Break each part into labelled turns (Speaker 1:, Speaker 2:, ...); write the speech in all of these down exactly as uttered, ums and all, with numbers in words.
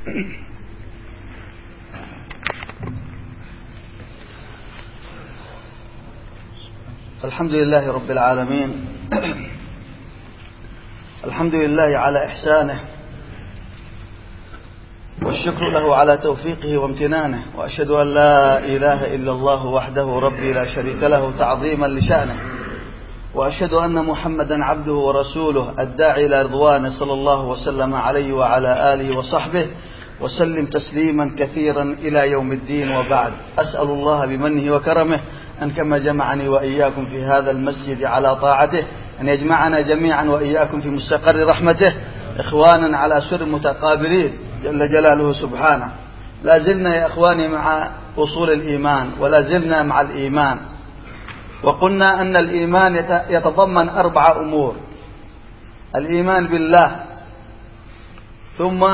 Speaker 1: الحمد لله رب العالمين. الحمد لله على إحسانه، والشكر له على توفيقه وامتنانه، وأشهد أن لا إله إلا الله وحده ربي لا شريك له تعظيما لشأنه، وأشهد أن محمدا عبده ورسوله الداعي إلى رضوانه صلى الله وسلم عليه وعلى آله وصحبه وسلم تسليما كثيرا إلى يوم الدين. وبعد، أسأل الله بمنه وكرمه أن كما جمعني وإياكم في هذا المسجد على طاعته أن يجمعنا جميعا وإياكم في مستقر رحمته إخوانا على سر متقابلين جل جلاله سبحانه. لا زلنا يا إخواني مع أصول الإيمان، ولا زلنا مع الإيمان، وقلنا أن الإيمان يتضمن أربع أمور: الإيمان بالله، ثم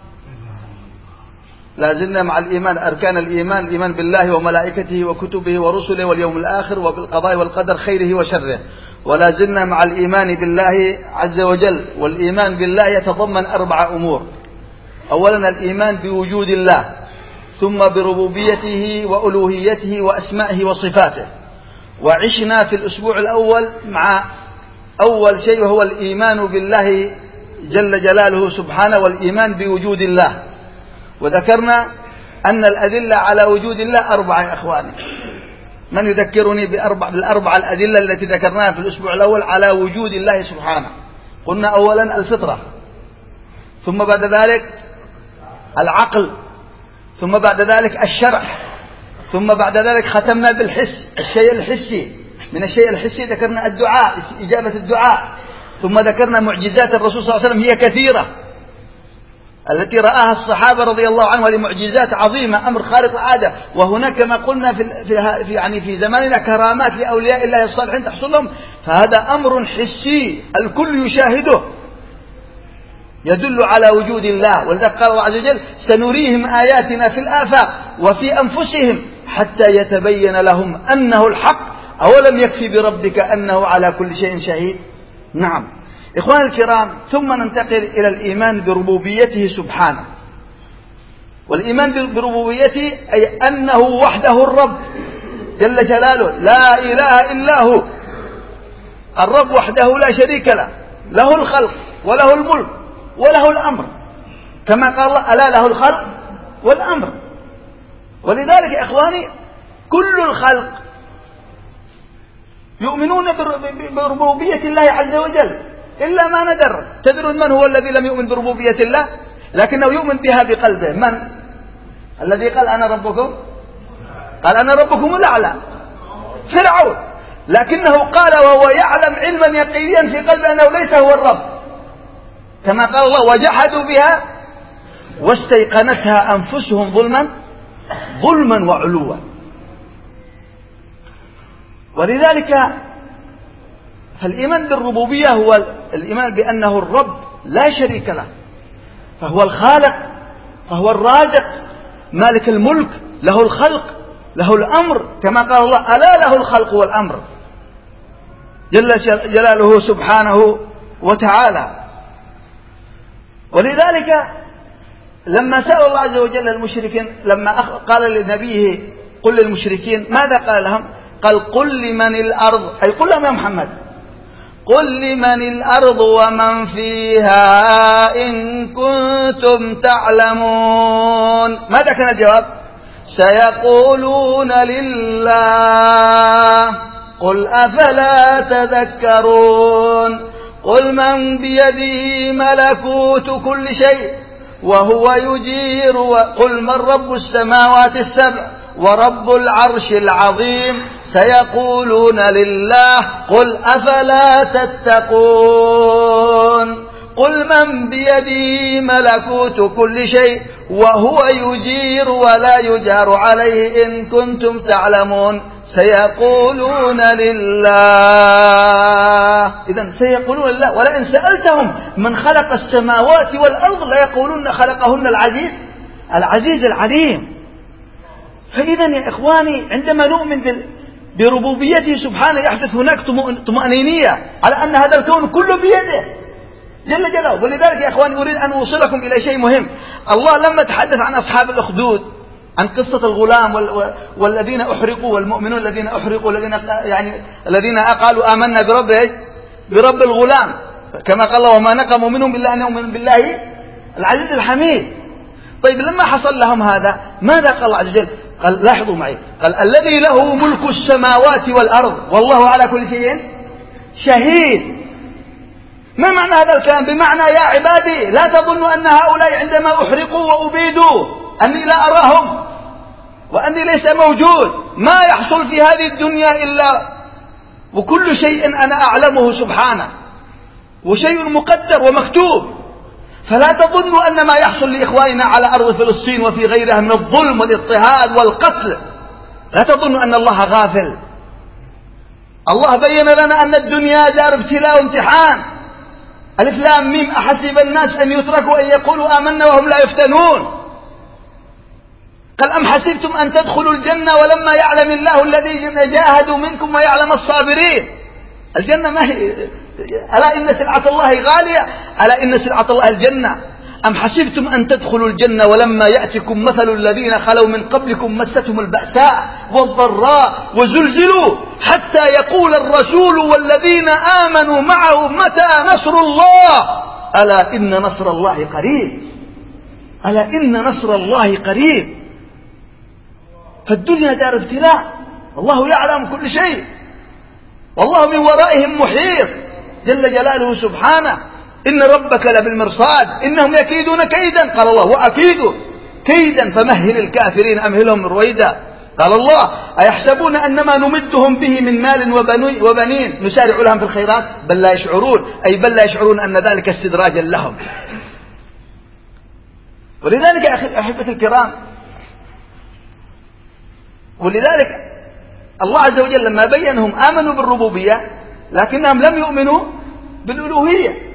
Speaker 1: لا زلنا مع الإيمان أركان الإيمان: الإيمان بالله وملائكته وكتبه ورسله واليوم الآخر وبالقضاء والقدر خيره وشره. ولا زلنا مع الإيمان بالله عز وجل، والإيمان بالله يتضمن أربع أمور: أولا الإيمان بوجود الله، ثم بربوبيته وألوهيته وأسمائه وصفاته. وعشنا في الأسبوع الأول مع أول شيء وهو الإيمان بالله جل جلاله سبحانه والإيمان بوجود الله، وذكرنا أن الأدلة على وجود الله أربعة يا إخواني. من يذكرني بأربع بالأربع الأدلة التي ذكرناها في الأسبوع الأول على وجود الله سبحانه؟ قلنا أولا الفطرة، ثم بعد ذلك العقل، ثم بعد ذلك الشرع، ثم بعد ذلك ختمنا بالحس، الشيء الحسي. من الشيء الحسي ذكرنا الدعاء، إجابة الدعاء، ثم ذكرنا معجزات الرسول صلى الله عليه وسلم هي كثيرة التي رآها الصحابة رضي الله عنهم، هذه معجزات عظيمة، أمر خارق العادة. وهناك كما قلنا في في يعني في زماننا كرامات لأولياء الله الصالحين تحصل لهم، فهذا أمر حسي الكل يشاهده يدل على وجود الله. ولذلك قال الله عز وجل: سنريهم آياتنا في الآفاق وفي أنفسهم حتى يتبين لهم أنه الحق أولم يكفي بربك أنه على كل شيء شهيد. نعم إخواني الكرام، ثم ننتقل إلى الإيمان بربوبيته سبحانه. والإيمان بربوبيته أي أنه وحده الرب جل جلاله، لا إله إلا هو، الرب وحده لا شريك له، له الخلق وله الملك وله الأمر، كما قال الله: ألا له الخلق والأمر. ولذلك يا إخواني كل الخلق يؤمنون بربوبية الله عز وجل إلا ما ندر. تدرون من هو الذي لم يؤمن بربوبية الله لكنه يؤمن بها بقلبه؟ من الذي قال أنا ربكم؟ قال أنا ربكم الأعلى، فرعون، لكنه قال وهو يعلم علما يقينيا في قلبه أنه ليس هو الرب، كما قال الله: وجحدوا بها واستيقنتها أنفسهم ظلما ظلما وعلوا. ولذلك فالإيمان بالربوبية هو الإيمان بأنه الرب لا شريك له، فهو الخالق، فهو الرازق، مالك الملك، له الخلق، له الأمر، كما قال الله: ألا له الخلق والأمر جل جلاله سبحانه وتعالى. ولذلك لما سأل الله عز وجل المشركين، لما قال لنبيه: قل للمشركين، ماذا قال لهم؟ قال: قل لمن الأرض، أي قل لهم يا محمد: قل لمن الأرض ومن فيها إن كنتم تعلمون. ماذا كان الجواب؟ سيقولون لله قل أفلا تذكرون. قل من بيده ملكوت كل شيء وهو يجير، وقل من رب السماوات السبع ورب العرش العظيم. سيقولون لله قل أفلا تتقون. قل من بيده ملكوت كل شيء وهو يجير ولا يجار عليه إن كنتم تعلمون. سيقولون لله. إذن سيقولون لله. ولئن سألتهم من خلق السماوات والأرض ليقولون خلقهن العزيز العزيز العليم. فإذا يا إخواني عندما نؤمن بربوبيته سبحانه يحدث هناك طمأنينية على أن هذا الكون كله بيده جل جلاله. ولذلك يا إخواني أريد أن أوصلكم إلى شيء مهم: الله لما تحدث عن أصحاب الأخدود، عن قصة الغلام والذين أحرقوا والمؤمنون الذين أحرقوا الذين يعني الذين قالوا آمنا برب برب الغلام، كما قال الله وما نقموا منهم إلا أن يؤمنوا بالله العزيز الحميد. طيب لما حصل لهم هذا ماذا قال الله عز وجل؟ قال لاحظوا معي، قال الذي له ملك السماوات والأرض والله على كل شيء شهيد. ما معنى هذا الكلام؟ بمعنى يا عبادي لا تظنوا أن هؤلاء عندما أحرقوا وأبيدوا أني لا أراهم وأني ليس موجود، ما يحصل في هذه الدنيا إلا وكل شيء أنا أعلمه سبحانه، وشيء مقدر ومكتوب. فلا تظنوا أن ما يحصل لإخواننا على أرض فلسطين وفي غيرها من الظلم والاضطهاد والقتل، لا تظنوا أن الله غافل. الله بين لنا أن الدنيا دار ابتلاء وامتحان. ألف لام ميم أحسب الناس أن يتركوا أن يقولوا آمنا وهم لا يفتنون. قال أم حسبتم أن تدخلوا الجنة ولما يعلم الله الذين جاهدوا منكم ويعلم الصابرين. الجنة ما هي، ألا إن سلعة الله غالية، ألا إن سلعة الله الجنة. أم حسبتم أن تدخلوا الجنة ولما يأتكم مثل الذين خلوا من قبلكم مستهم البأساء والضراء وزلزلوا حتى يقول الرسول والذين آمنوا معه متى نصر الله ألا إن نصر الله قريب، ألا إن نصر الله قريب. فالدنيا دار ابتلاء، الله يعلم كل شيء، والله من ورائهم محيط جل جلاله سبحانه. إن ربك لبالمرصاد إنهم يكيدون كيدا، قال الله وأكيد كيدا فمهل الكافرين أمهلهم رويدا. قال الله أيحسبون أنما نمدهم به من مال وبنين نسارع لهم في الخيرات بل لا يشعرون، أي بل لا يشعرون أن ذلك استدراجا لهم. ولذلك أحبة الكرام، ولذلك الله عز وجل لما بينهم آمنوا بالربوبية لكنهم لم يؤمنوا بالألوهية.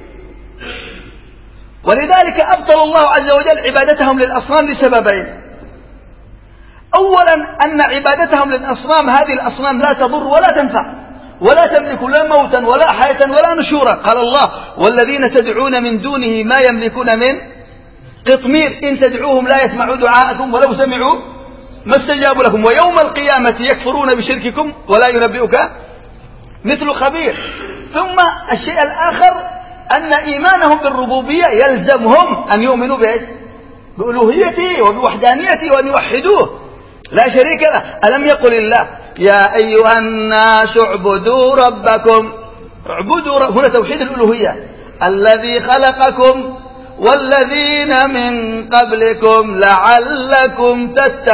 Speaker 1: ولذلك أبطل الله عز وجل عبادتهم للأصنام لسببين. أولا أن عبادتهم للأصنام هذه الأصنام لا تضر ولا تنفع ولا تملك لا موتا ولا حياة ولا نشورا. قال الله والذين تدعون من دونه ما يملكون من قطمير إن تدعوهم لا يسمعوا دعاءكم ولو سمعوا ما استجابوا لكم ويوم القيامة يكفرون بشرككم ولا ينبئك مثل خبير. ثم الشيء الآخر أن إيمانهم بالربوبية يلزمهم أن يؤمنوا بألوهيته وبوحدانيته وأن يوحدوه لا شريك له. ألم يقل الله يا أيها الناس اعبدوا ربكم، اعبدوا رب هنا توحيد الألوهية، الذي خلقكم والذين من قبلكم لعلكم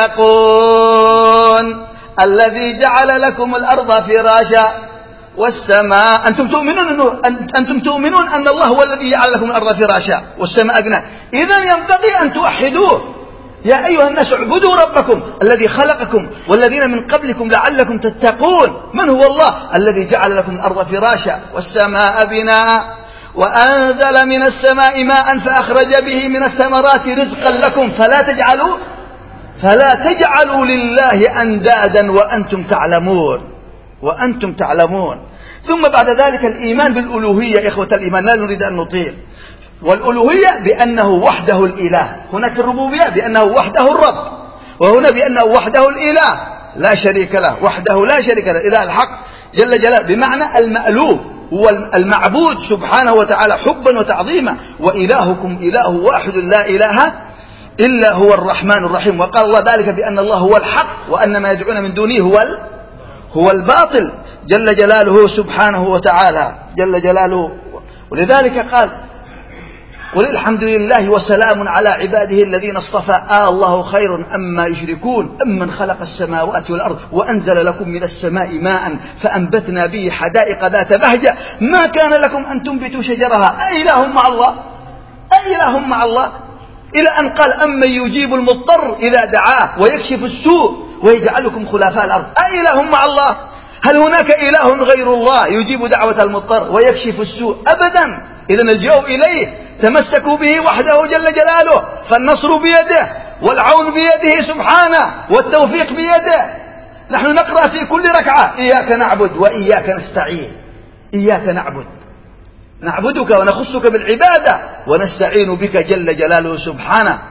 Speaker 1: تتقون، الذي جعل لكم الأرض فراشا والسماء أنتم تؤمنون أنه أنتم تؤمنون أن الله هو الذي جعل لكم الأرض فراشا والسماء بناء، إذا ينبغي أن توحدوه. يا أيها الناس اعبدوا ربكم الذي خلقكم والذين من قبلكم لعلكم تتقون. من هو الله؟ الذي جعل لكم الأرض فراشا والسماء بناء وأنزل من السماء ماء فأخرج به من الثمرات رزقا لكم فلا تجعلوا فلا تجعلوا لله أندادا وأنتم تعلمون وأنتم تعلمون. ثم بعد ذلك الإيمان بالألوهية. إخوة الإيمان لا نريد أن نطيل. والألوهية بأنه وحده الإله، هناك الربوبية بأنه وحده الرب، وهنا بأنه وحده الإله لا شريك له، وحده لا شريك له إله الحق جل جلاله، بمعنى المألوه هو المعبود سبحانه وتعالى حبا وتعظيما. وإلهكم إله واحد لا إله إلا هو الرحمن الرحيم. وقال الله ذلك بأن الله هو الحق وأن ما يدعون من دونه هو هو الباطل جل جلاله سبحانه وتعالى جل جلاله. ولذلك قال قل الحمد لله وسلام على عباده الذين اصطفى آه الله خير أما يشركون أمن خلق السماوات والأرض وأنزل لكم من السماء ماء فأنبتنا به حدائق ذات بهجة ما كان لكم أن تنبتوا شجرها أإله مع الله أإله مع الله إلى أن قال أمن يجيب المضطر إذا دعاه ويكشف السوء ويجعلكم خلفاء الأرض أإله مع الله. هل هناك إله غير الله يجيب دعوة المضطر ويكشف السوء؟ أبدا. إذن الجواب إليه، تمسكوا به وحده جل جلاله، فالنصر بيده والعون بيده سبحانه والتوفيق بيده. نحن نقرأ في كل ركعة إياك نعبد وإياك نستعين. إياك نعبد، نعبدك ونخصك بالعبادة ونستعين بك جل جلاله سبحانه.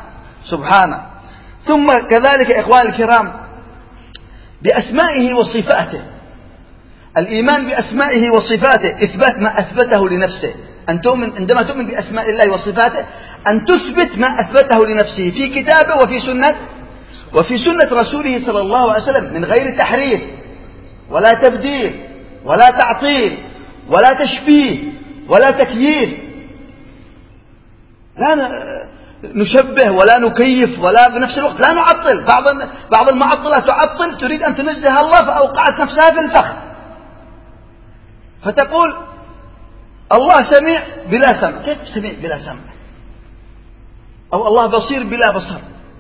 Speaker 1: سبحانه. ثم كذلك إخواني الكرام بأسمائه وصفاته، الإيمان بأسمائه وصفاته إثبات ما أثبته لنفسه. أن تؤمن عندما تؤمن بأسماء الله وصفاته أن تثبت ما أثبته لنفسه في كتابه وفي سنة وفي سنة رسوله صلى الله عليه وسلم من غير تحريف ولا تبديل ولا تعطيل ولا تشبيه ولا تكييف. لا نشبه ولا نكيف ولا بنفس الوقت لا نعطل. بعض بعض المعطلة تعطل، تريد أن تنزه الله فأوقعت نفسها في الفخ، فتقول الله سميع بلا سمع. كيف سميع بلا سمع؟ أو الله بصير بلا بصر.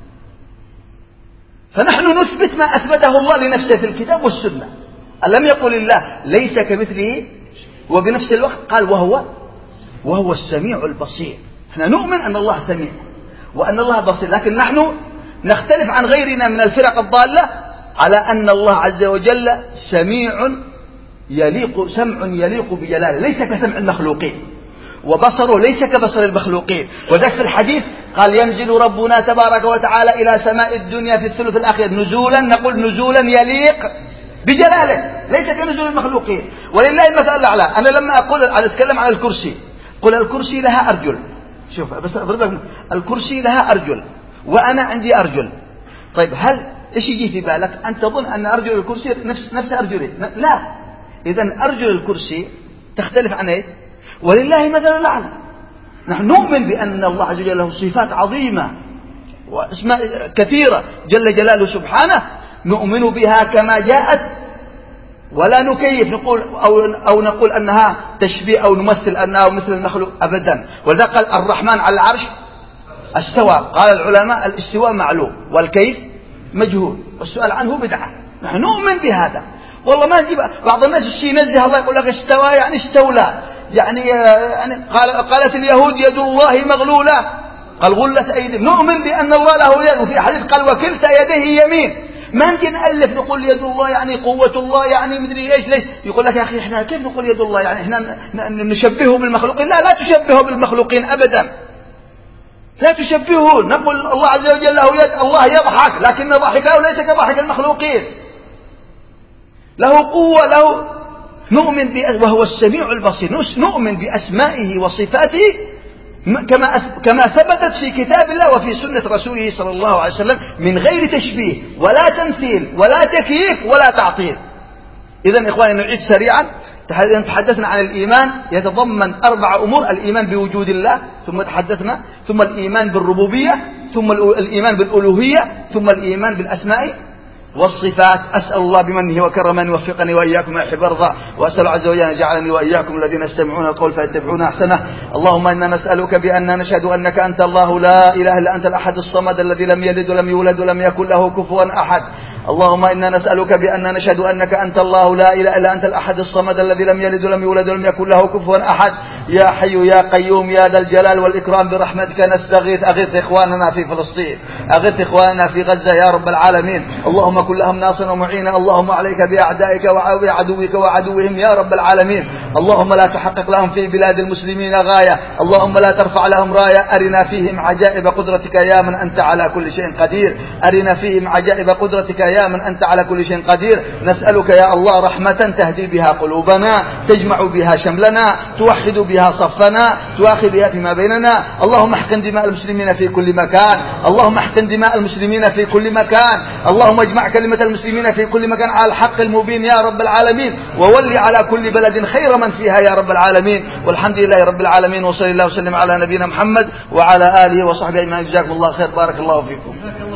Speaker 1: فنحن نثبت ما أثبته الله لنفسه في الكتاب والسنة. ألم يقل الله ليس كمثله، وبنفس الوقت قال وهو وهو السميع البصير. احنا نؤمن أن الله سميع وأن الله بصير، لكن نحن نختلف عن غيرنا من الفرق الضالة على أن الله عز وجل سميع يليق سمع يليق بجلاله، ليس كسمع المخلوقين، وبصره ليس كبصر المخلوقين. وذلك في الحديث قال ينزل ربنا تبارك وتعالى إلى سماء الدنيا في الثلث الأخير نزولا، نقول نزولا يليق بجلاله ليس كنزول المخلوقين. ولله المثل الأعلى. أنا لما أقول أنا أتكلم عن الكرسي، قل الكرسي لها أرجل. شوف بس أضرب لك، الكرسي لها أرجل وأنا عندي أرجل. طيب هل إيش يجي في بالك؟ أن تظن أن أرجل الكرسي نفس نفس أرجلي؟ لا. إذن أرجل الكرسي تختلف عن إيه؟ ولله مثل الأعلى. نحن نؤمن بأن الله عز وجل له صفات عظيمة وأسماء كثيرة جل جلاله سبحانه، نؤمن بها كما جاءت ولا نكيف نقول أو, أو نقول أنها تشبيه أو نمثل أنها مثل المخلوق أبدا. ولذا قال الرحمن على العرش استوى. قال العلماء الاستواء معلوم والكيف مجهول والسؤال عنه بدعة. نحن نؤمن بهذا. والله ما نجيب بعض الناس الشيء ينزه الله يقول لك استوى يعني استولى، يعني, يعني قال قالت اليهود يد الله مغلولة، قال غلت أيديهم. نؤمن بأن الله له يد، وفي حديث قال وكلتا يديه يمين. ما نجي نألف نقول يد الله يعني قوة الله يعني مدري ايش ليش. يقول لك يا أخي احنا كيف نقول يد الله؟ يعني احنا نشبهه بالمخلوقين؟ لا لا تشبهه بالمخلوقين أبدا، لا تشبهه. نقول الله عز وجل له يد، الله يضحك لكن ضحكه ليس كضحك المخلوقين، له قوة له. نؤمن وهو السميع البصير. نؤمن بأسمائه وصفاته كما كما ثبتت في كتاب الله وفي سنة رسوله صلى الله عليه وسلم من غير تشبيه ولا تمثيل ولا تكييف ولا تعطيل. إذن إخواني نعيد سريعا. تحدثنا عن الإيمان يتضمن أربع أمور: الإيمان بوجود الله، ثم تحدثنا، ثم الإيمان بالربوبية، ثم الإيمان بالألوهية، ثم الإيمان بالأسماء والصفات. أسأل الله بمنه وكرمه يوفقني وإياكم ما يحب ويرضى، وأسأل عز وجل أن يجعلني وإياكم الذين يستمعون القول فيتبعون أحسنه. اللهم إنا نسألك بأننا نشهد أنك أنت الله لا إله إلا أنت الأحد الصمد الذي لم يلد ولم يولد ولم يكن له كفوا أحد. اللهم إنا نسألك بأننا نشهد أنك أنت الله لا إله إلا أنت الأحد الصمد الذي لم يلد ولم يولد ولم يكن له كفوا أحد. يا حي يا قيوم يا ذا الجلال والإكرام برحمتك نستغيث. أغث إخواننا في فلسطين، أغث إخواننا في غزة يا رب العالمين. اللهم كن لهم ناصرا ومعينا. اللهم عليك بأعدائك وعدوك وعدوهم يا رب العالمين. اللهم لا تحقق لهم في بلاد المسلمين غاية، اللهم لا ترفع لهم راية. أرنا فيهم عجائب قدرتك يا من أنت على كل شيء قدير. أرنا فيهم عجائب قدرتك يا من أنت على كل شيء قدير. نسألك يا الله رحمة تهدي بها قلوبنا، تجمع بها شملنا، توحد بها صفنا، تؤاخي بها فيما بيننا. اللهم احقن دماء المسلمين في كل مكان، اللهم احقن دماء المسلمين في كل مكان. اللهم اجمع كلمة المسلمين في كل مكان على الحق المبين يا رب العالمين، وولي على كل بلد خير من فيها يا رب العالمين. والحمد لله رب العالمين، وصلى الله وسلم على نبينا محمد وعلى آله وصحبه أجمعين. جزاكم الله خير، بارك الله فيكم.